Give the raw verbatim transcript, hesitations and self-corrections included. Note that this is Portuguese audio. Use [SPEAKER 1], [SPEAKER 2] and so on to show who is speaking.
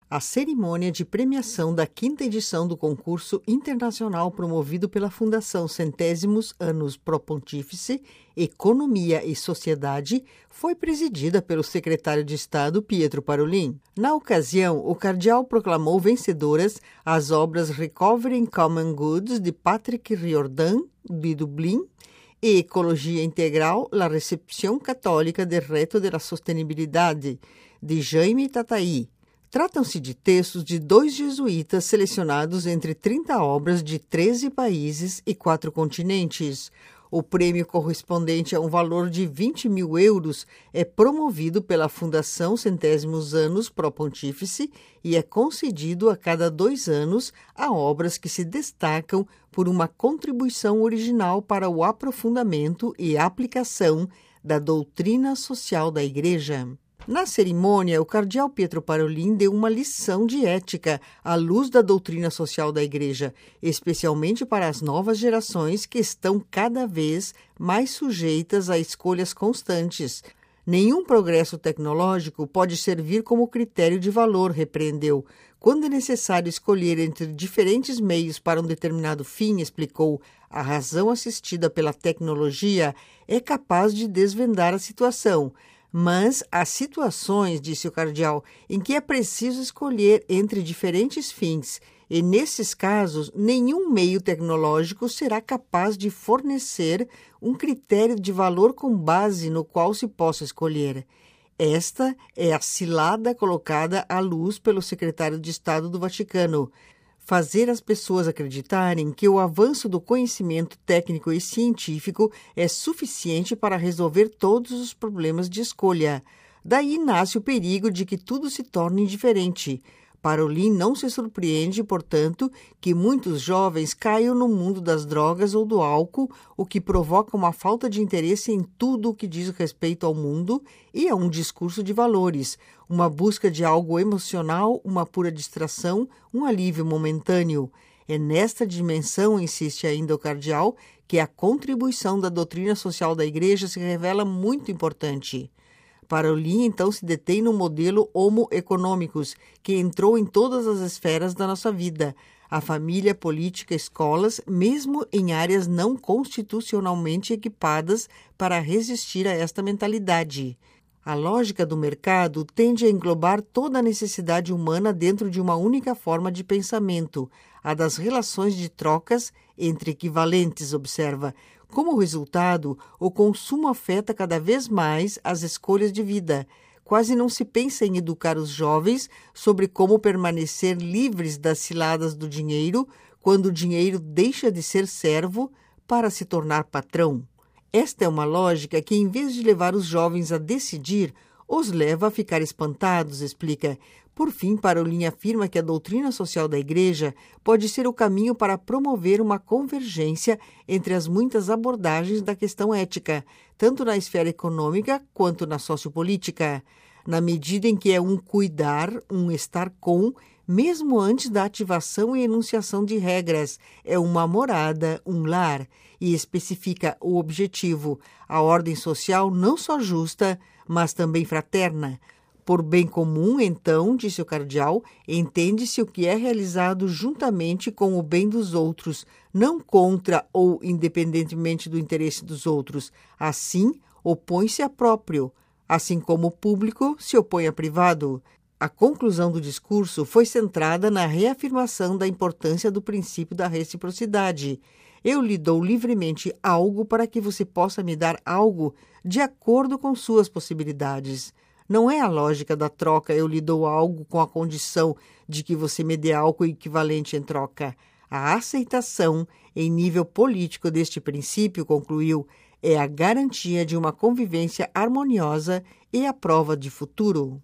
[SPEAKER 1] a cerimônia de premiação da quinta edição do concurso internacional promovido pela Fundação Centésimos Annus Pro Pontifice, Economia e Sociedade, foi presidida pelo secretário de Estado Pietro Parolin. Na ocasião, o cardeal proclamou vencedoras as obras Recovering Common Goods, de Patrick Riordan, de Dublin, e Ecologia Integral, la Recepción Católica del Reto de la Sostenibilidade, de Jaime Tataí. Tratam-se de textos de dois jesuítas selecionados entre trinta obras de treze países e quatro continentes. O prêmio, correspondente a um valor de vinte mil euros, é promovido pela Fundação Centésimos Annus Pro Pontifice e é concedido a cada dois anos a obras que se destacam por uma contribuição original para o aprofundamento e aplicação da doutrina social da Igreja. Na cerimônia, o cardeal Pietro Parolin deu uma lição de ética à luz da doutrina social da Igreja, especialmente para as novas gerações que estão cada vez mais sujeitas a escolhas constantes. Nenhum progresso tecnológico pode servir como critério de valor, repreendeu. Quando é necessário escolher entre diferentes meios para um determinado fim, explicou, a razão assistida pela tecnologia é capaz de desvendar a situação. Mas há situações, disse o cardeal, em que é preciso escolher entre diferentes fins, e nesses casos nenhum meio tecnológico será capaz de fornecer um critério de valor com base no qual se possa escolher. Esta é a cilada colocada à luz pelo secretário de Estado do Vaticano. Fazer as pessoas acreditarem que o avanço do conhecimento técnico e científico é suficiente para resolver todos os problemas de escolha. Daí nasce o perigo de que tudo se torne indiferente. Parolin não se surpreende, portanto, que muitos jovens caiam no mundo das drogas ou do álcool, o que provoca uma falta de interesse em tudo o que diz respeito ao mundo e a um discurso de valores, uma busca de algo emocional, uma pura distração, um alívio momentâneo. É nesta dimensão, insiste ainda o cardeal, que a contribuição da doutrina social da Igreja se revela muito importante. Parolin, então, se detém no modelo Homo economicus, que entrou em todas as esferas da nossa vida, a família, política, escolas, mesmo em áreas não constitucionalmente equipadas para resistir a esta mentalidade. A lógica do mercado tende a englobar toda a necessidade humana dentro de uma única forma de pensamento, a das relações de trocas entre equivalentes, observa. Como resultado, o consumo afeta cada vez mais as escolhas de vida. Quase não se pensa em educar os jovens sobre como permanecer livres das ciladas do dinheiro quando o dinheiro deixa de ser servo para se tornar patrão. Esta é uma lógica que, em vez de levar os jovens a decidir, os leva a ficar espantados, explica. Por fim, Parolin afirma que a doutrina social da Igreja pode ser o caminho para promover uma convergência entre as muitas abordagens da questão ética, tanto na esfera econômica quanto na sociopolítica, na medida em que é um cuidar, um estar com, mesmo antes da ativação e enunciação de regras, é uma morada, um lar, e especifica o objetivo, a ordem social não só justa, mas também fraterna. Por bem comum, então, disse o cardeal, entende-se o que é realizado juntamente com o bem dos outros, não contra ou independentemente do interesse dos outros. Assim, opõe-se a próprio, assim como o público se opõe a privado. A conclusão do discurso foi centrada na reafirmação da importância do princípio da reciprocidade. Eu lhe dou livremente algo para que você possa me dar algo de acordo com suas possibilidades. Não é a lógica da troca, eu lhe dou algo com a condição de que você me dê algo equivalente em troca. A aceitação, em nível político deste princípio, concluiu, é a garantia de uma convivência harmoniosa e a prova de futuro.